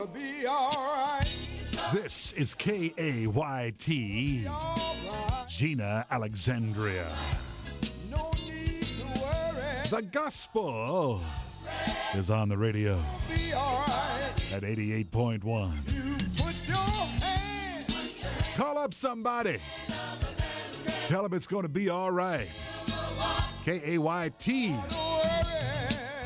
Be alright. This is KAYT, Gina Alexandria. No need to worry. The gospel is on the radio Be alright. at 88.1. You put your hand. Call up somebody. Tell them it's going to be all right. KAYT Don't worry.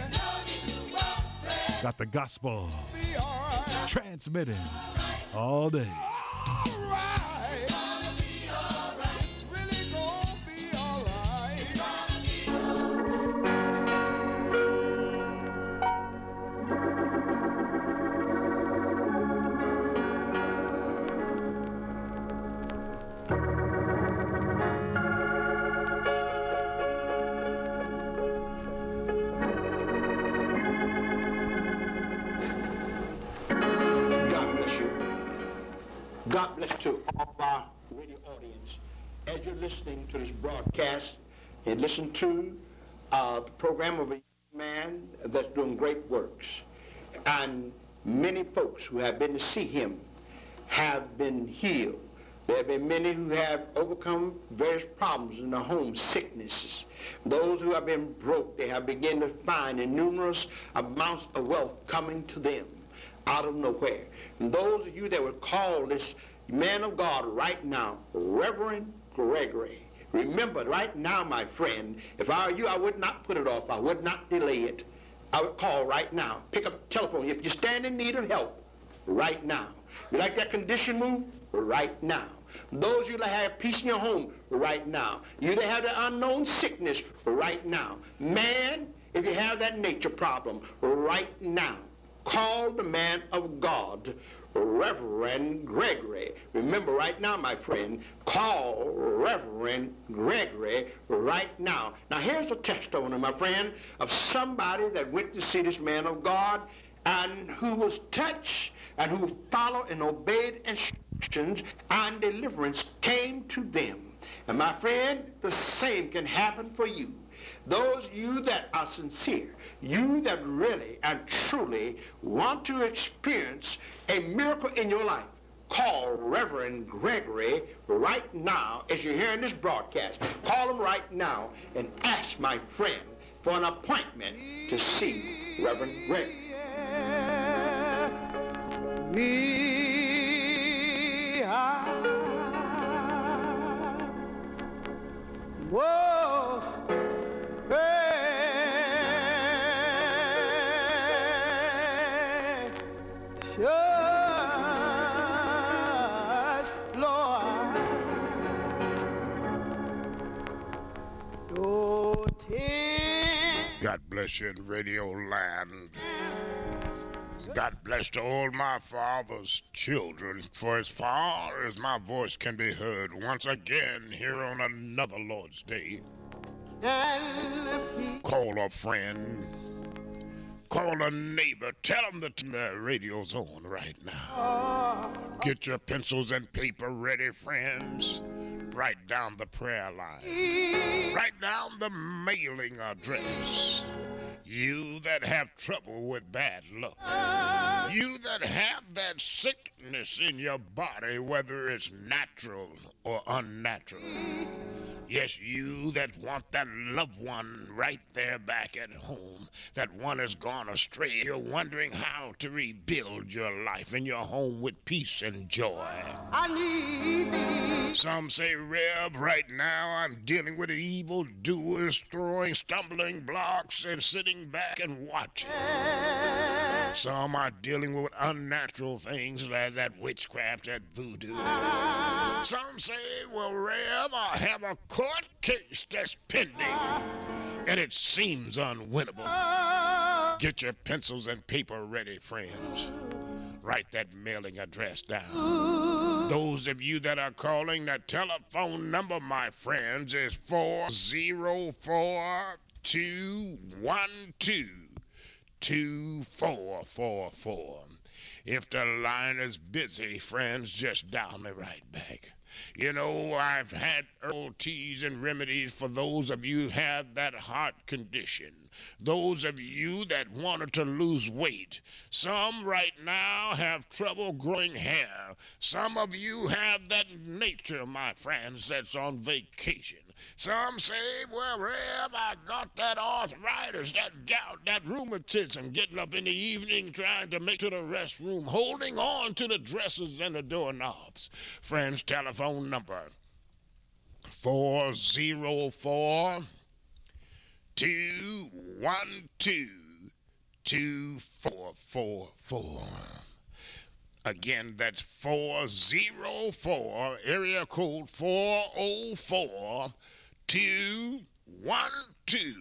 got the gospel Be alright. transmitting all day. Alright. It's really gonna be alright. God bless you. God bless to all of our radio audience. As you're listening to this broadcast and listen to the program of a young man that's doing great works, and many folks who have been to see him have been healed. There have been many who have overcome various problems in their home, sicknesses. Those who have been broke, they have begun to find numerous amounts of wealth coming to them out of nowhere. And those of you that would call this man of God right now, Reverend Gregory, remember right now, my friend, if I were you, I would not put it off. I would not delay it. I would call right now. Pick up the telephone. If you stand in need of help, right now. You like that condition moved? Right now. Those of you that have peace in your home, right now. You that have the unknown sickness, right now. Man, if you have that nature problem, right now. Call the man of God, Reverend Gregory. Remember right now, my friend, call Reverend Gregory right now. Now here's a testimony, my friend, of somebody that went to see this man of God and who was touched and who followed and obeyed instructions, and deliverance came to them. And my friend, the same can happen for you. Those of you that are sincere, you that really and truly want to experience a miracle in your life, call Reverend Gregory right now as you're hearing this broadcast. Call him right now and ask my friend for an appointment to see Reverend Gregory. We are was precious, Lord. Oh, God bless you in Radio Land. God bless to all my father's children, for as far as my voice can be heard once again here on another Lord's Day. Call a friend, call a neighbor, tell them that the radio's on right now. Get your pencils and paper ready, friends. Write down the prayer line. Write down the mailing address. You that have trouble with bad luck. You that have that sickness in your body, whether it's natural or unnatural. Yes, you that want that loved one right there back at home. That one has gone astray. You're wondering how to rebuild your life and your home with peace and joy. I need thee. Some say, Reb, right now I'm dealing with evildoers throwing stumbling blocks and sitting back and watching. Some are dealing with unnatural things like that witchcraft, that voodoo. Some say, well, Reb, I have a court case that's pending, and it seems unwinnable. Get your pencils and paper ready, friends. Write that mailing address down. Those of you that are calling, that telephone number, my friends, is 404-212-2444. If the line is busy, friends, just dial me right back. You know, I've had herbal teas and remedies for those of you who have that heart condition. Those of you that wanted to lose weight, some right now have trouble growing hair. Some of you have that nature, my friends, that's on vacation. Some say, well, Rev, I got that arthritis, that gout, that rheumatism, getting up in the evening trying to make to the restroom, holding on to the dressers and the doorknobs. Friends, telephone number 404 212 2444. Again, that's 404, area code 404 212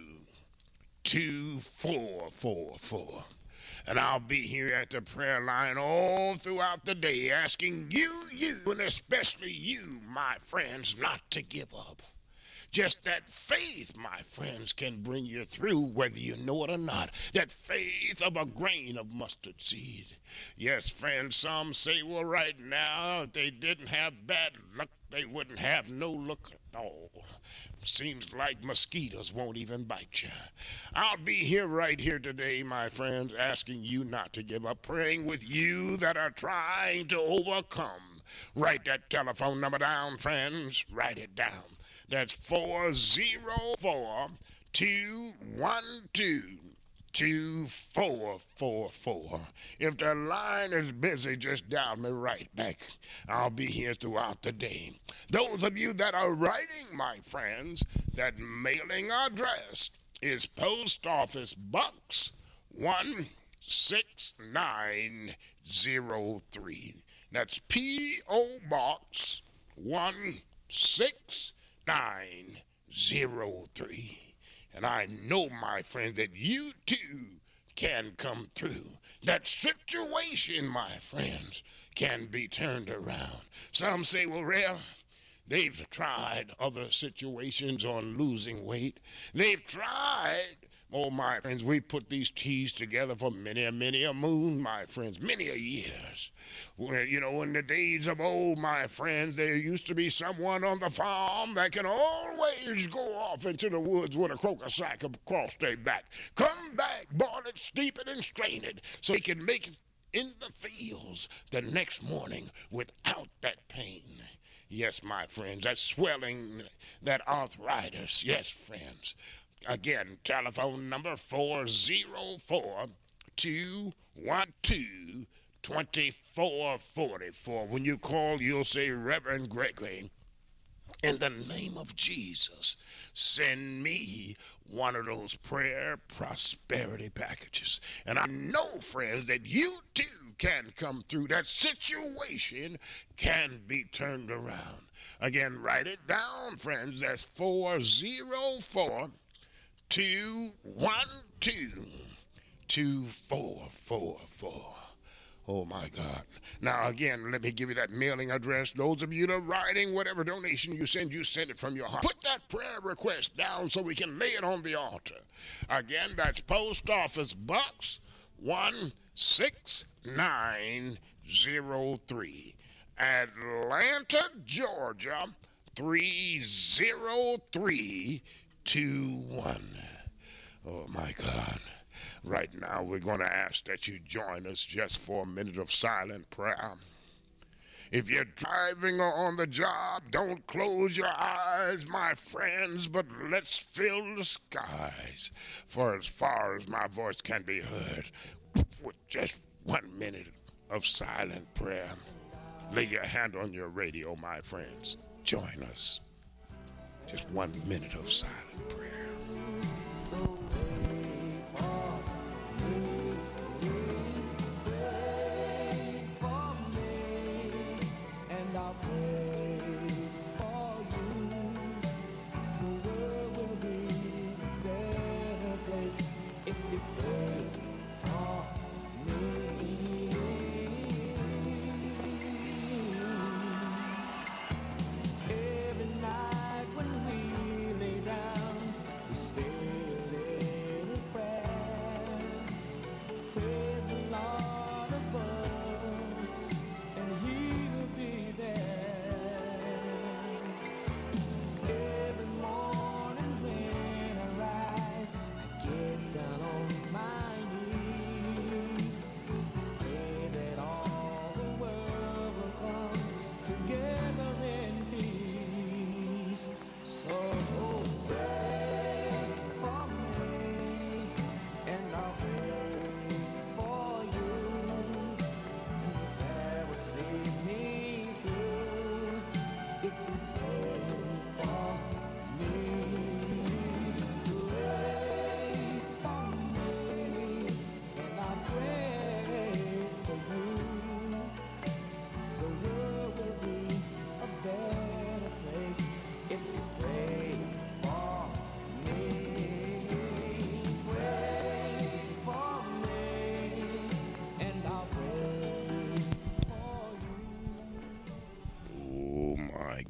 2444. And I'll be here at the prayer line all throughout the day asking you, and especially you, my friends, not to give up. Just that faith, my friends, can bring you through whether you know it or not. That faith of a grain of mustard seed. Yes, friends, some say, well, right now, if they didn't have bad luck, they wouldn't have no luck at all. Seems like mosquitoes won't even bite you. I'll be here right here today, my friends, asking you not to give up, praying with you that are trying to overcome. Write that telephone number down, friends. Write it down. That's 404 212 2444. If the line is busy, just dial me right back. I'll be here throughout the day. Those of you that are writing, my friends, that mailing address is Post Office Box 16903. That's P.O. Box 16903. And I know, my friends, that you too can come through. That situation, my friends, can be turned around. Some say, well, Rev, they've tried other situations on losing weight. They've tried. Oh, my friends, we put these teas together for many a moon, my friends, many a years. Well, you know, in the days of old, my friends, there used to be someone on the farm that can always go off into the woods with a croaker sack across their back. Come back, boil it, steep it, and strain it so he can make it in the fields the next morning without that pain. Yes, my friends, that swelling, that arthritis. Yes, friends. Again, telephone number 404 212 2444. When you call, you'll say, Reverend Gregory, in the name of Jesus, send me one of those prayer prosperity packages. And I know, friends, that you too can come through. That situation can be turned around. Again, write it down, friends. That's 404 212 2444. Oh, my God. Now, again, let me give you that mailing address. Those of you that are writing, whatever donation you send it from your heart. Put that prayer request down so we can lay it on the altar. Again, that's Post Office Box 16903. Atlanta, Georgia 30321. Oh, my God. Right now, we're going to ask that you join us just for a minute of silent prayer. If you're driving or on the job, don't close your eyes, my friends, but let's fill the skies. For as far as my voice can be heard, with just 1 minute of silent prayer, lay your hand on your radio, my friends. Join us. Just 1 minute of silent prayer.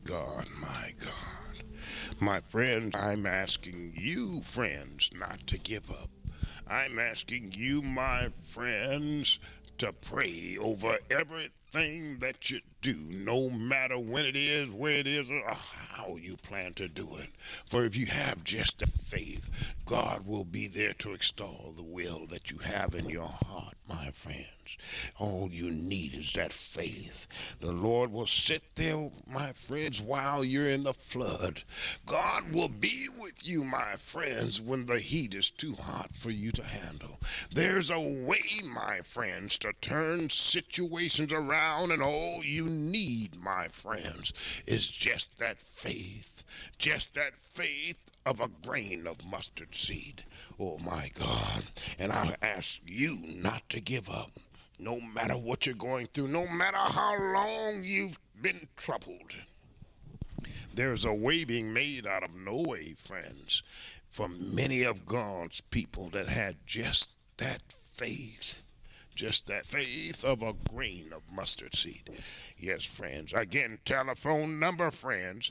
God, my God. My friends, I'm asking you, friends, not to give up. I'm asking you, my friends, to pray over everything that you do, no matter when it is, where it is, or how you plan to do it. For if you have just the faith, God will be there to extol the will that you have in your heart, my friends. All you need is that faith. The Lord will sit there, my friends, while you're in the flood. God will be with you, my friends, when the heat is too hot for you to handle. There's a way, my friends, to turn situations around, and all you need, my friends, is just that faith. Just that faith of a grain of mustard seed. Oh, my God. And I'll ask you not to give up. No matter what you're going through, no matter how long you've been troubled, there's a way being made out of no way, friends, for many of God's people that had just that faith. Just that faith of a grain of mustard seed. Yes, friends. Again, telephone number, friends,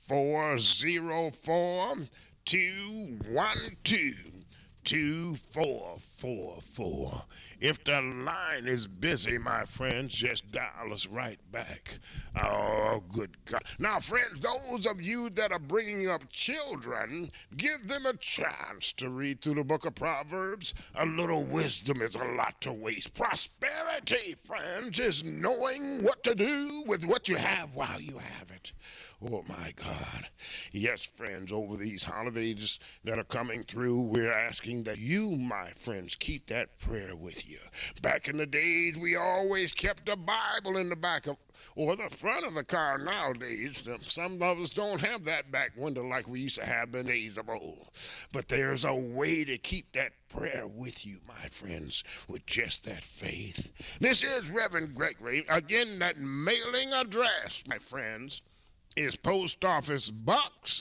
404-212-2444. If the line is busy, my friends, just dial us right back. Oh, good God. Now, friends, those of you that are bringing up children, give them a chance to read through the book of Proverbs. A little wisdom is a lot to waste. Prosperity, friends, is knowing what to do with what you have while you have it. Oh, my God. Yes, friends, over these holidays that are coming through, we're asking that you, my friends, keep that prayer with you. Back in the days, we always kept a Bible in the back of, or the front of the car nowadays. Some of us don't have that back window like we used to have in the days of old. But there's a way to keep that prayer with you, my friends, with just that faith. This is Reverend Gregory. Again, that mailing address, my friends, is Post Office Box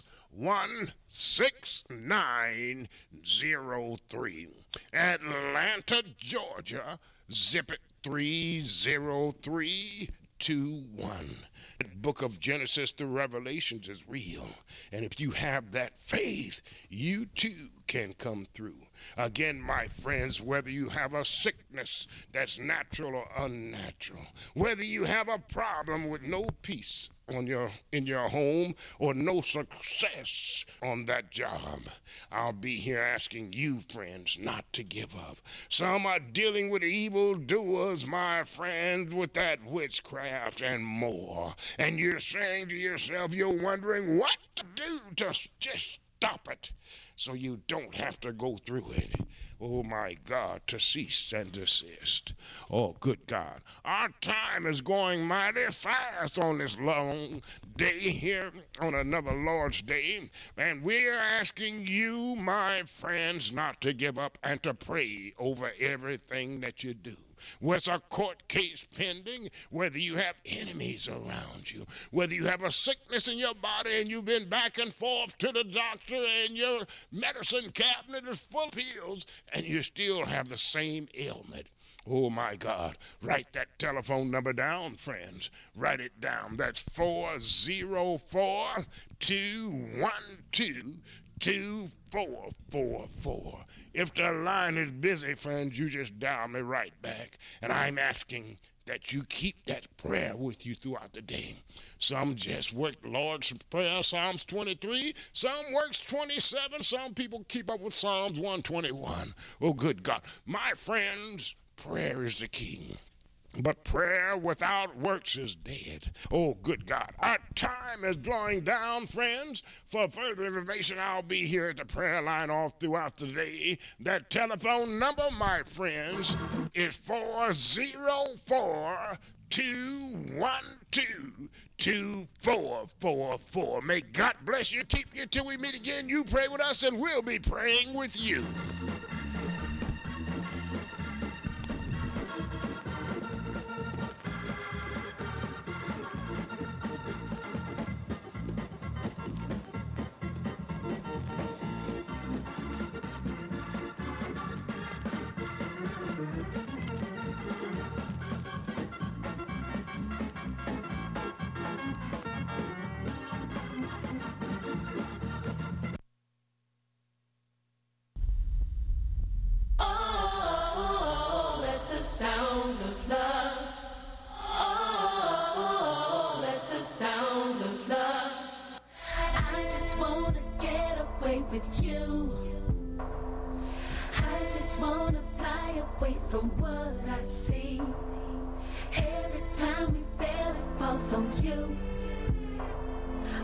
16903, Atlanta, Georgia, zip it 30321. The book of Genesis to Revelations is real. And if you have that faith, you too can come through. Again, my friends, whether you have a sickness that's natural or unnatural, whether you have a problem with no peace in your home or no success on that job, I'll be here asking you, friends, not to give up. Some are dealing with evildoers, my friends, with that witchcraft and more. And you're saying to yourself, you're wondering what to do to just stop it so you don't have to go through it. Oh, my God, to cease and desist. Oh, good God. Our time is going mighty fast on this long day here, on another Lord's Day. And we're asking you, my friends, not to give up and to pray over everything that you do. Whether a court case pending, whether you have enemies around you, whether you have a sickness in your body and you've been back and forth to the doctor and your medicine cabinet is full of pills and you still have the same ailment. Oh, my God. Write that telephone number down, friends. Write it down. That's 404-212-2444. If the line is busy, friends, you just dial me right back. And I'm asking that you keep that prayer with you throughout the day. Some just work Lord's Prayer, Psalms 23. Some works 27. Some people keep up with Psalms 121. Oh, good God. My friends, prayer is the key. But prayer without works is dead. Oh, good God. Our time is drawing down, friends. For further information, I'll be here at the prayer line all throughout the day. That telephone number, my friends, is 404-212-2444. May God bless you, keep you till we meet again. You pray with us, and we'll be praying with you.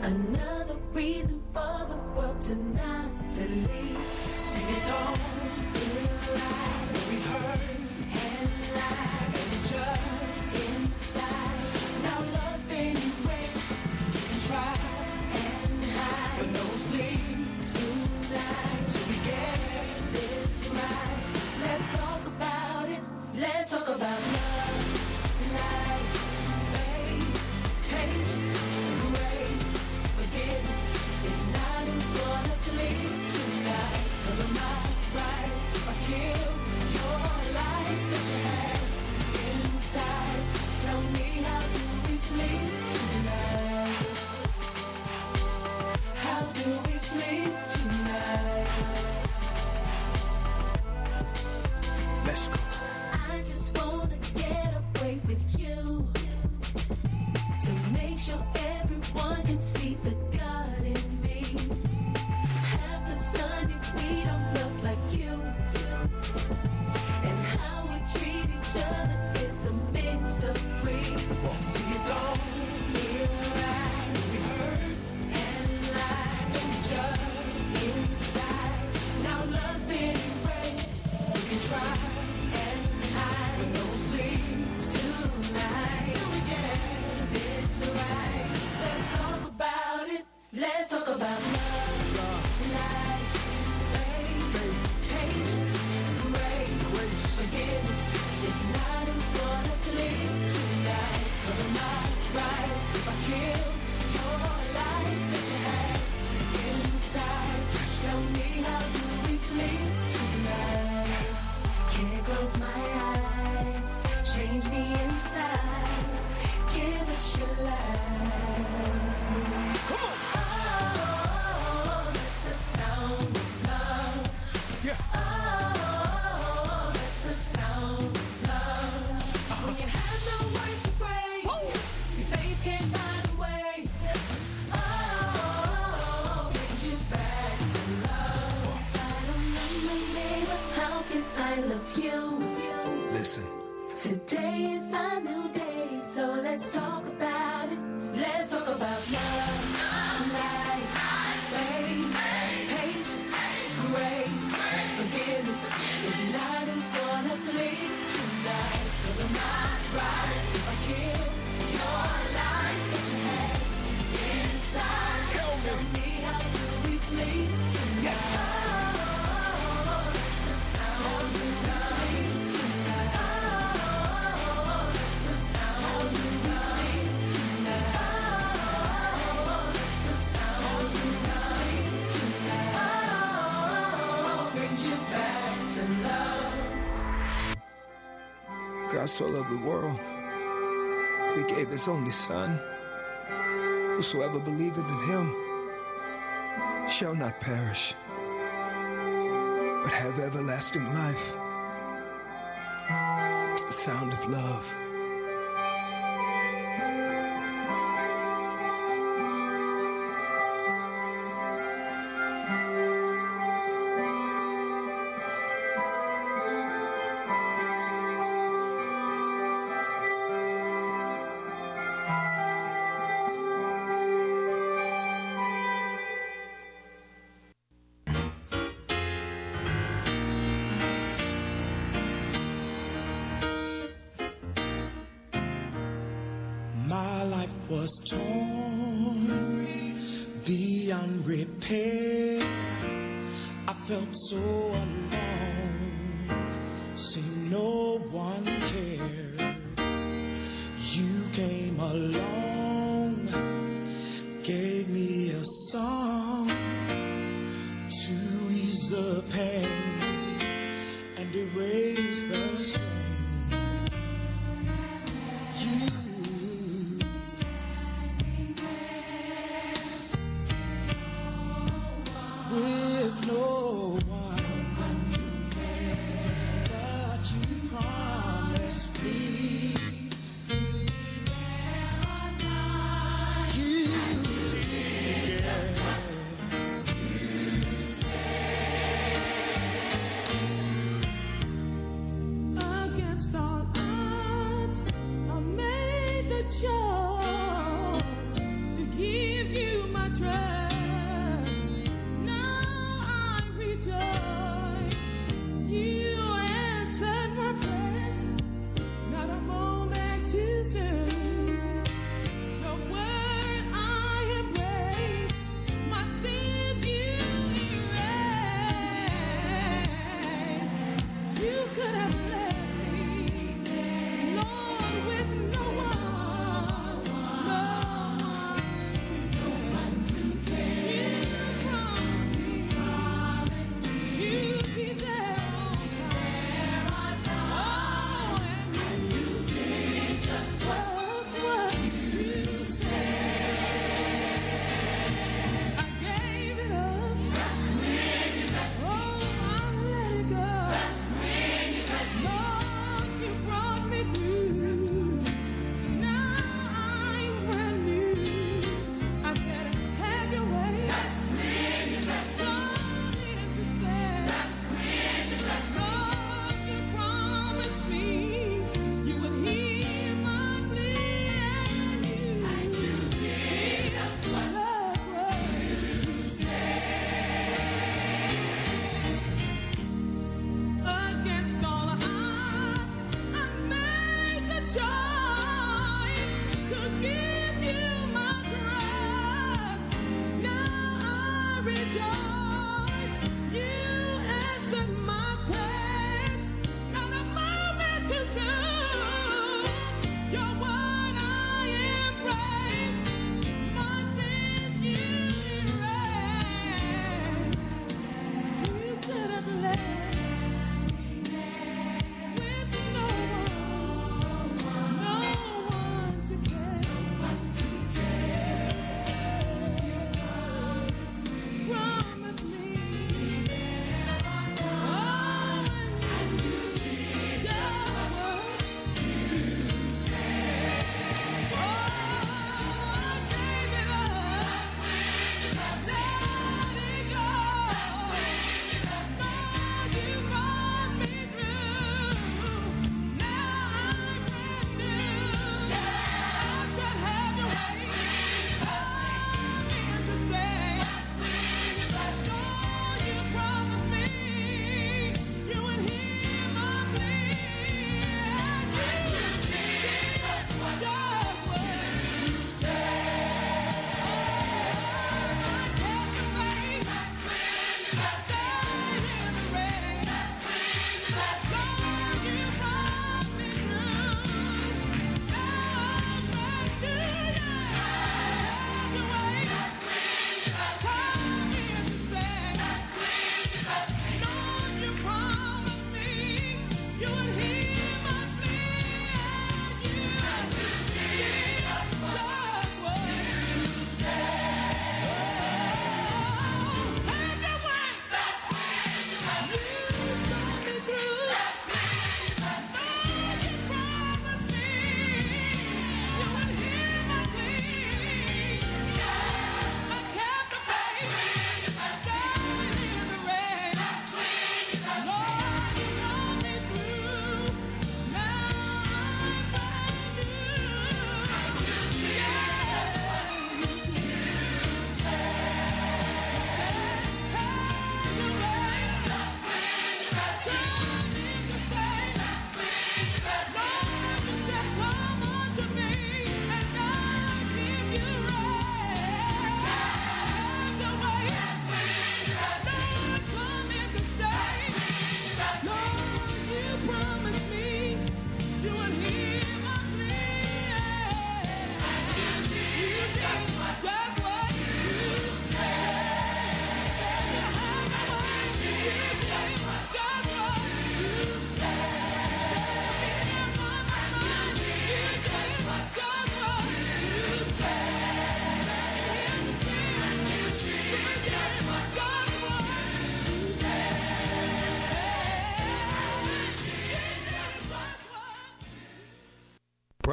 Another reason for the world to not believe. See, it don't feel right when we hurt and lie and judge inside. Now love's been erased. You can try and hide, but no sleep tonight till we get this right. Let's talk about it. Let's talk about love, life, faith, patience, grace, forgiveness. If not, who's gonna sleep tonight? 'Cause I'm not right if I kill your life that you have inside. Tell me, how do we sleep tonight? How do we sleep tonight? Let's go. I just wanna get away with you, to make sure everyone can see the God in me. Half the sun if we don't look like you, and how we treat each other is a mystery. See, it don't feel right when we hurt and lie and judge inside. Now love's been erased. We can try and hide, but no sleep tonight till we get this right. Let's talk about it. Let's talk about love, life, faith, patience, grace, forgiveness. If not, who's gonna sleep tonight? 'Cause I'm not right if I kill your life that you have inside. Tell me, how do we sleep tonight? Can't close my eyes, change me inside. Give us your life. Come on. Oh, that's the sound of love. Yeah. Oh, that's the sound of love. When you have no words to pray, your faith can't find a way. Oh, brings you back to love. I don't love my neighbor, how can I love you? Listen. Today is a new day, so let's talk about it. Let's talk about love, life, faith, patience, grace, forgiveness. If not, who's gonna sleep tonight? 'Cause I'm not right if I kill your life that you have inside. Tell me, how do we sleep tonight? Yes. Oh, that's the sound. How do we sleep tonight? Oh, that's the sound. How do we sleep tonight? Oh, that's the sound. How do we sleep tonight? Oh, brings you back to love. God so loved the world that he gave his only son. Whosoever believeth in him shall not perish, but have everlasting life. It's the sound of love. My life was torn beyond repair. I felt so alone, seemed no one cared. You came along, gave me a song to ease the pain and erase the strain. With no one, but you promised me. You did. Against all odds, I made the choice to give you my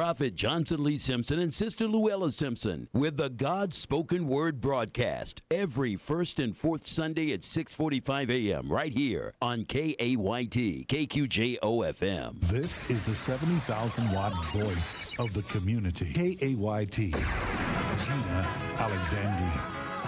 Prophet Johnson Lee Simpson and Sister Luella Simpson with the God Spoken Word broadcast every first and fourth Sunday at 6:45 a.m. right here on KAYT, KQJO-FM. This is the 70,000-watt voice of the community. KAYT. Gina Alexandria.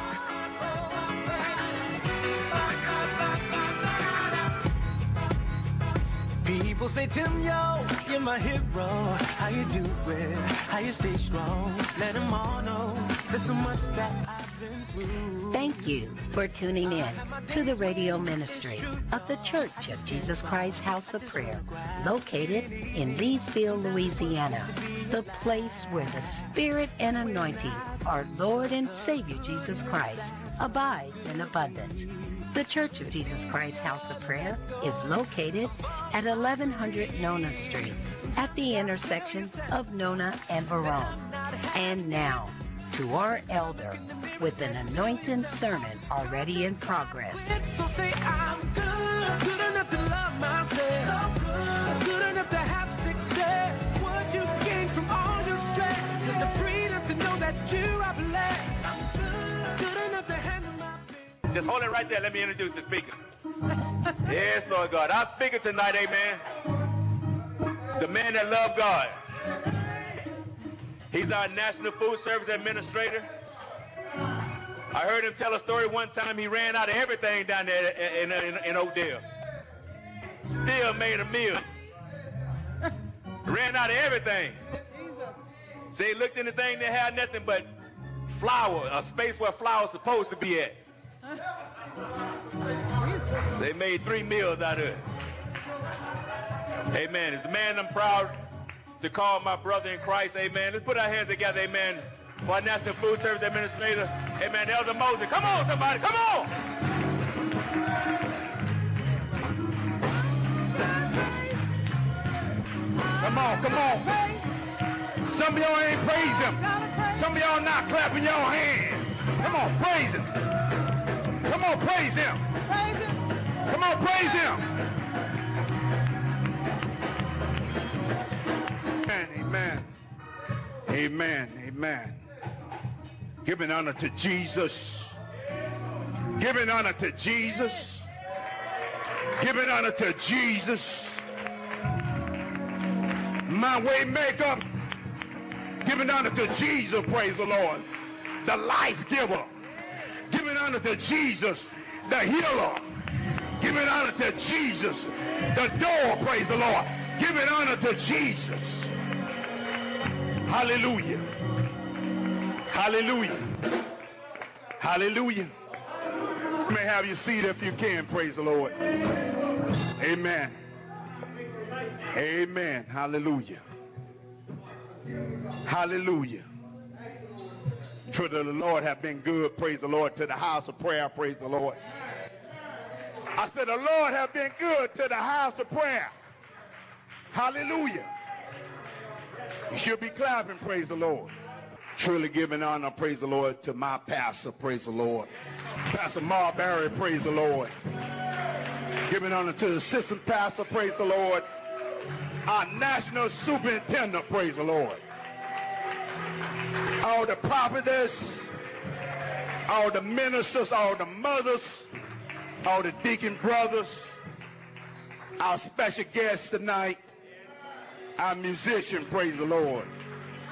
People say, Tim, yo, you're my hero. How you do it? How you stay strong? Let them all know there's so much that I've been through. Thank you for tuning in to the radio ministry of the Church of Jesus Christ House of Prayer, located in Leesville, Louisiana, the place where the Spirit and anointing, our Lord and Savior Jesus Christ, abides in abundance. The Church of Jesus Christ House of Prayer is located at 1100 Nona Street at the intersection of Nona and Verone. And now, to our elder with an anointed sermon already in progress. So say I'm good enough to love myself, good enough to have success. What you gain from all your stress is the freedom to know that you are blessed. I'm good enough to handle my business. Just hold it right there. Let me introduce the speaker. Yes, Lord God. Our speaker tonight, amen, is a man that loves God. He's our National Food Service Administrator. I heard him tell a story one time. He ran out of everything down there in Oakdale. Still made a meal. Ran out of everything. So he looked in the thing, they had nothing but flour, a space where flour is supposed to be at. They made 3 meals out of it. Amen. As a man, I'm proud to call my brother in Christ. Amen. Let's put our hands together. Amen. For our National Food Service Administrator. Amen. Elder Moses. Come on, somebody. Come on. Come on. Come on. Some of y'all ain't praise him. Some of y'all not clapping your hands. Come on, praise him. Come on, praise him. Praise him. Come on, praise him. Amen. Amen. Amen. Giving honor to Jesus. Giving honor to Jesus. Giving honor to Jesus. My way maker. Giving honor to Jesus, praise the Lord. The life giver. Giving honor to Jesus, the healer. Giving honor to Jesus, the door, praise the Lord. Giving honor to Jesus. Hallelujah. Hallelujah. Hallelujah. You may have your seat if you can, praise the Lord. Amen. Amen. Hallelujah. Hallelujah. True that the Lord have been good, praise the Lord, to the house of prayer, praise the Lord. I said the Lord have been good to the house of prayer. Hallelujah. You should be clapping, praise the Lord. Truly giving honor, praise the Lord, to my pastor, praise the Lord. Pastor Marbury, praise the Lord. Giving honor to the assistant pastor, praise the Lord. Our national superintendent, praise the Lord. All the prophetess, all the ministers, all the mothers, all the deacon brothers, our special guest tonight, our musician, praise the Lord.